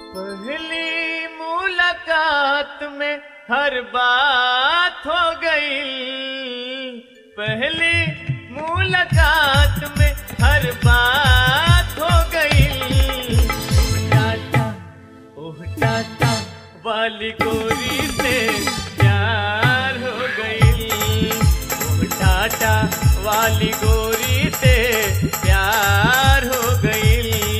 पहली मुलाकात में हर बात हो गई। पहली मुलाकात में हर बात हो गई। टाटा ओह टाटा वाली गोरी से प्यार हो गई। ओह टाटा वाली गोरी से प्यार हो गई।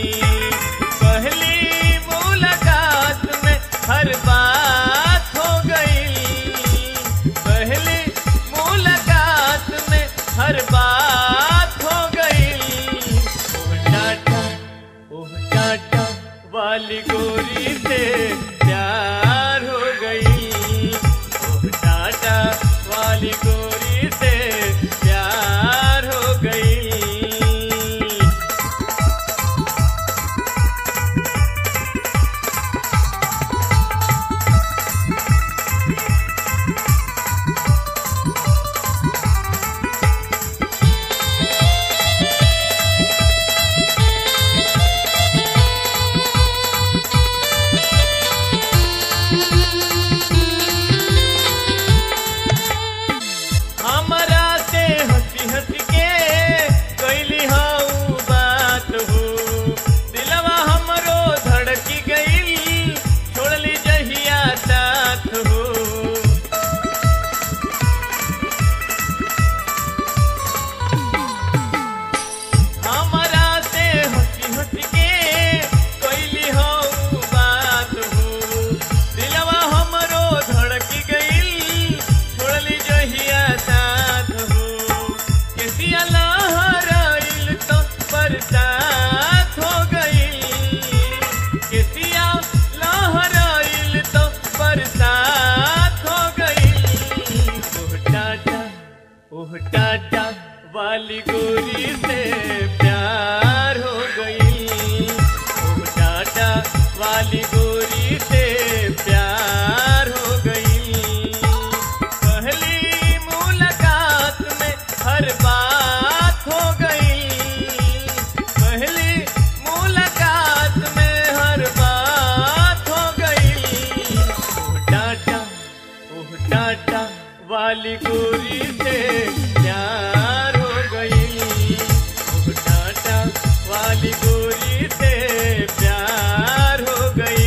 हर बात हो गई। पहली मुलाकात में हर बात हो गई। ओह टाटा वाली गोरी से प्यार हो गई। ओह टाटा वाली गोरी से प्यार हो गई। ओह टाटा वाली गोरी से प्यार हो गई। ओह टाटा वाली गोरी से प्यार हो गई। पहली मुलाकात में हर बात हो गई। पहली मुलाकात में हर बात हो गई। ओह टाटा वाली गोरी से प्यार हो गई। ओह टाटा वाली गोरी से प्यार हो गई।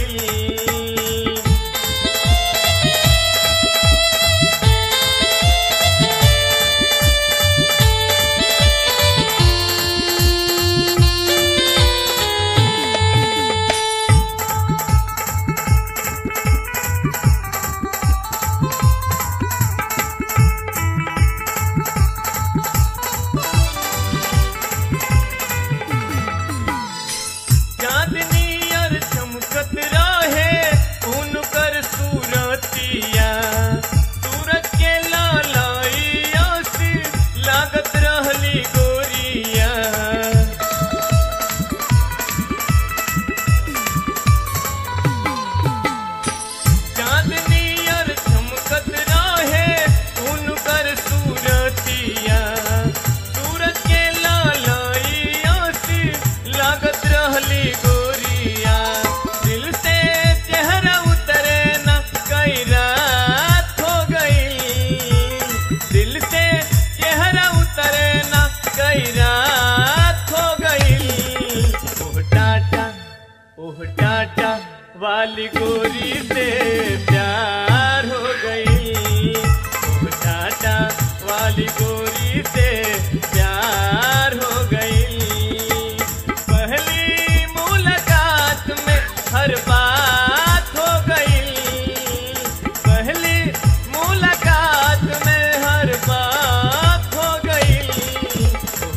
सूरज के लालाइया से लागत रहली गोरिया। चांदनी और चमकत रहे उनकर सूरतिया। सूरज के लालाइया से लागत रहली गोरिया। दिल से चेहरा उतरे न कई रात हो गई। दिल से चेहरा उतरे न कई रात हो गई। ओह टाटा वाली गोरी से प्यार हो गई। ओह टाटा वाली गोरी से प्यार हो गई। पहली मुलाकात में हर बात हो गई। पहली मुलाकात में हर बात हो गई।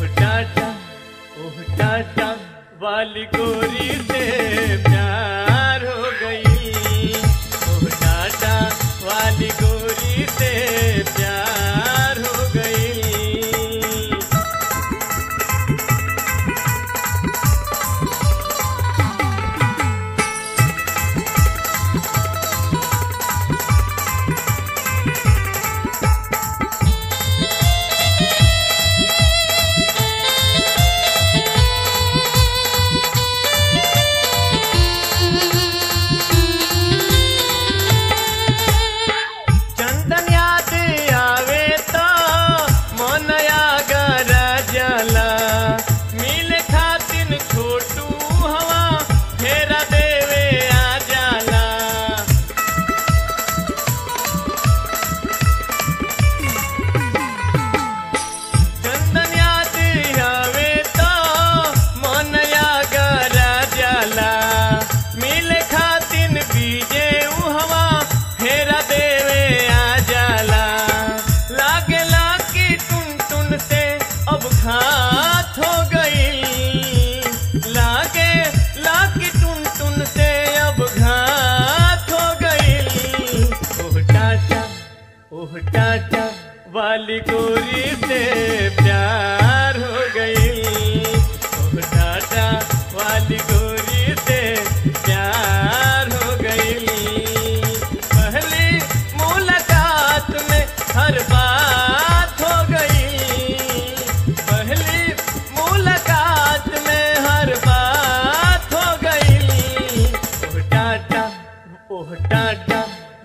ओह टाटा वाली गोरी से प्यार हो गई। ओह टाटा वाली गोरी से प्यार हो गई।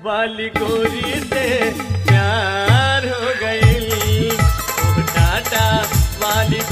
वाली गोरी से प्यार हो गई। ओह टाटा वाली